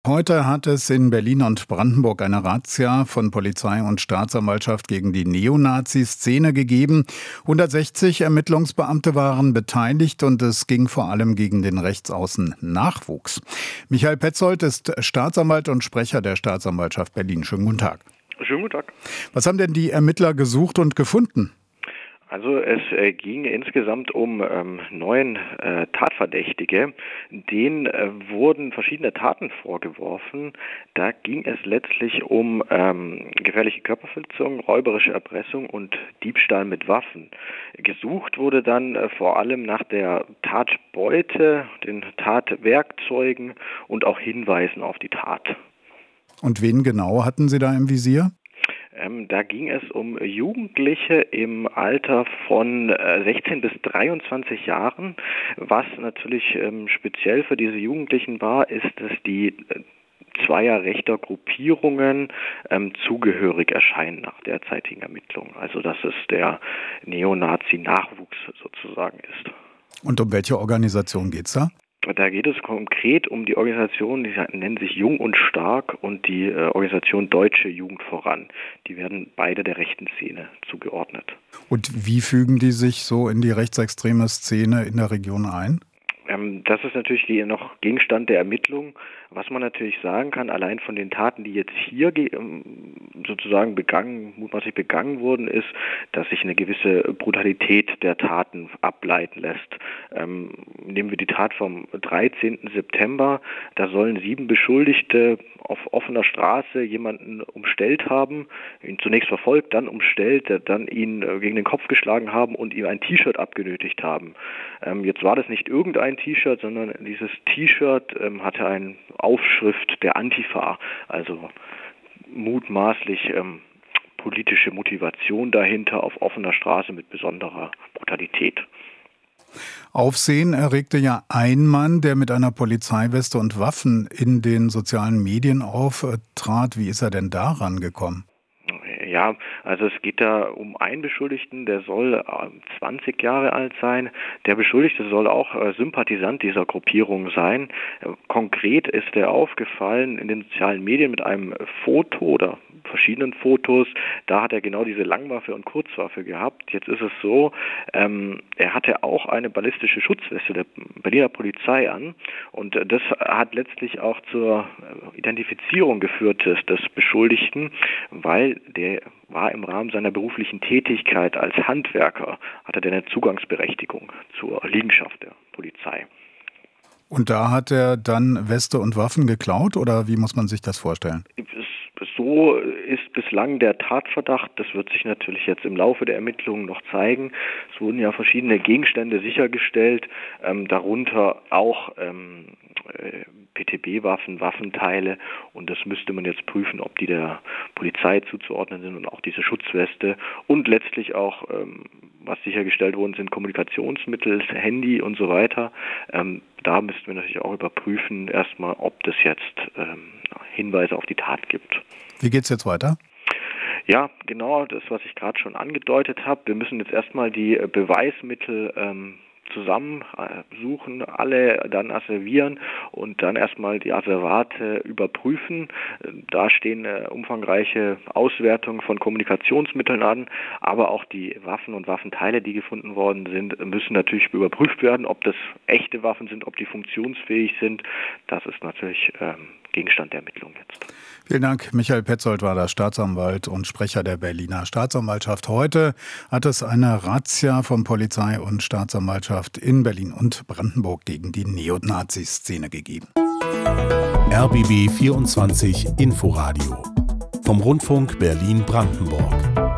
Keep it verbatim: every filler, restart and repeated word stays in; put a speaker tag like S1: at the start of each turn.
S1: Heute hat es in Berlin und Brandenburg eine Razzia von Polizei und Staatsanwaltschaft gegen die Neonazi-Szene gegeben. hundertsechzig Ermittlungsbeamte waren beteiligt und es ging vor allem gegen den Rechtsaußen-Nachwuchs. Michael Petzold ist Staatsanwalt und Sprecher der Staatsanwaltschaft Berlin. Schönen guten Tag.
S2: Schönen guten Tag.
S1: Was haben denn die Ermittler gesucht und gefunden?
S2: Also es äh, ging insgesamt um ähm, neun äh, Tatverdächtige. Denen äh, wurden verschiedene Taten vorgeworfen. Da ging es letztlich um ähm, gefährliche Körperverletzung, räuberische Erpressung und Diebstahl mit Waffen. Gesucht wurde dann äh, vor allem nach der Tatbeute, den Tatwerkzeugen und auch Hinweisen auf die Tat.
S1: Und wen genau hatten Sie da im Visier?
S2: Ähm, da ging es um Jugendliche im Alter von äh, sechzehn bis dreiundzwanzig Jahren. Was natürlich ähm, speziell für diese Jugendlichen war, ist, dass die äh, zweier rechter Gruppierungen ähm, zugehörig erscheinen nach derzeitigen Ermittlungen. Also dass es der Neonazi-Nachwuchs sozusagen ist.
S1: Und um welche Organisation geht's da?
S2: Da geht es konkret um die Organisation, die nennt sich Jung und Stark, und die äh, Organisation Deutsche Jugend voran. Die werden beide der rechten Szene zugeordnet.
S1: Und wie fügen die sich so in die rechtsextreme Szene in der Region ein?
S2: Ähm, das ist natürlich die, noch Gegenstand der Ermittlung. Was man natürlich sagen kann, allein von den Taten, die jetzt hier sozusagen begangen, mutmaßlich begangen wurden, ist, dass sich eine gewisse Brutalität der Taten ableiten lässt. Ähm, nehmen wir die Tat vom dreizehnten September. Da sollen sieben Beschuldigte auf offener Straße jemanden umstellt haben, ihn zunächst verfolgt, dann umstellt, dann ihn gegen den Kopf geschlagen haben und ihm ein T-Shirt abgenötigt haben. Ähm, jetzt war das nicht irgendein T-Shirt, sondern dieses T-Shirt ähm, hatte eine Aufschrift der Antifa, also mutmaßlich ähm, politische Motivation dahinter auf offener Straße mit besonderer Brutalität.
S1: Aufsehen erregte ja ein Mann, der mit einer Polizeiweste und Waffen in den sozialen Medien auftrat. Wie ist er denn daran gekommen?
S2: Ja, also es geht da um einen Beschuldigten, der soll zwanzig Jahre alt sein. Der Beschuldigte soll auch Sympathisant dieser Gruppierung sein. Konkret ist er aufgefallen in den sozialen Medien mit einem Foto oder verschiedenen Fotos. Da hat er genau diese Langwaffe und Kurzwaffe gehabt. Jetzt ist es so, ähm, er hatte auch eine ballistische Schutzweste der Berliner Polizei an, und das hat letztlich auch zur Identifizierung geführt des, des Beschuldigten, weil der war im Rahmen seiner beruflichen Tätigkeit als Handwerker, hatte der eine Zugangsberechtigung zur Liegenschaft der Polizei.
S1: Und da hat er dann Weste und Waffen geklaut, oder wie muss man sich das vorstellen?
S2: So ist bislang der Tatverdacht. Das wird sich natürlich jetzt im Laufe der Ermittlungen noch zeigen. Es wurden ja verschiedene Gegenstände sichergestellt, ähm, darunter auch ähm, äh, P T B-Waffen, Waffenteile, und das müsste man jetzt prüfen, ob die der Polizei zuzuordnen sind, und auch diese Schutzweste und letztlich auch, ähm, was sichergestellt worden sind, Kommunikationsmittel, Handy und so weiter. Ähm, da müssten wir natürlich auch überprüfen, erstmal, ob das jetzt ähm, Hinweise auf die Tat gibt.
S1: Wie geht's jetzt weiter?
S2: Ja, genau, das, was ich gerade schon angedeutet habe. Wir müssen jetzt erstmal die Beweismittel ähm, zusammensuchen, alle dann asservieren und dann erstmal die Asservate überprüfen. Da stehen äh, umfangreiche Auswertungen von Kommunikationsmitteln an, aber auch die Waffen und Waffenteile, die gefunden worden sind, müssen natürlich überprüft werden, ob das echte Waffen sind, ob die funktionsfähig sind. Das ist natürlich ähm, Gegenstand der Ermittlung jetzt.
S1: Vielen Dank. Michael Petzold war der Staatsanwalt und Sprecher der Berliner Staatsanwaltschaft. Heute hat es eine Razzia von Polizei und Staatsanwaltschaft in Berlin und Brandenburg gegen die Neonazi-Szene gegeben.
S3: R B B vierundzwanzig Inforadio vom Rundfunk Berlin-Brandenburg.